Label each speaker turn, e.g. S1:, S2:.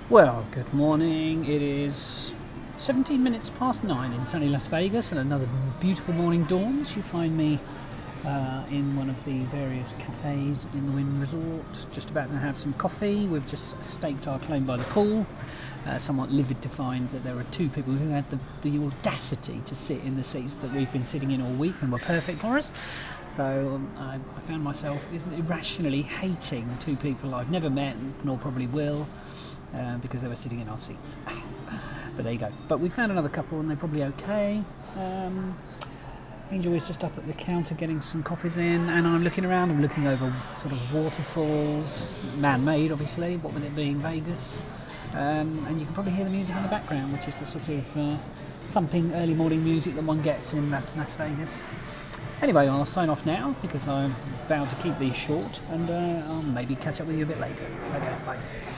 S1: Well, good morning. It is 17 minutes past 9 in sunny Las Vegas, and another beautiful morning dawns. You find me in one of the various cafes in the Wynn Resort, just about to have some coffee. We've just staked our claim by the pool. Somewhat livid to find that there were two people who had the audacity to sit in the seats that we've been sitting in all week and were perfect for us. So I found myself irrationally hating two people I've never met nor probably will. Because they were sitting in our seats. But there you go. But we found another couple and they're probably okay. Angel is just up at the counter getting some coffees in, and I'm looking around. I'm looking over sort of waterfalls, man-made obviously, what with it being Vegas. And you can probably hear the music in the background, which is the sort of thumping early morning music that one gets in Las Vegas. Anyway, I'll sign off now because I've vowed to keep these short, and I'll maybe catch up with you a bit later. Okay, bye.